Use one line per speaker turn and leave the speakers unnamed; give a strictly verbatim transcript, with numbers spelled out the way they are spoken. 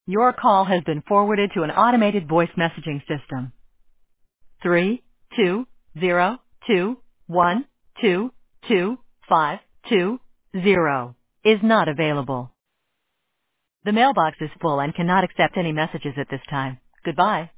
Your call has been forwarded to an automated voice messaging system. Three two zero two one two two five two zero is not available. The mailbox is full and cannot accept any messages at this time. Goodbye.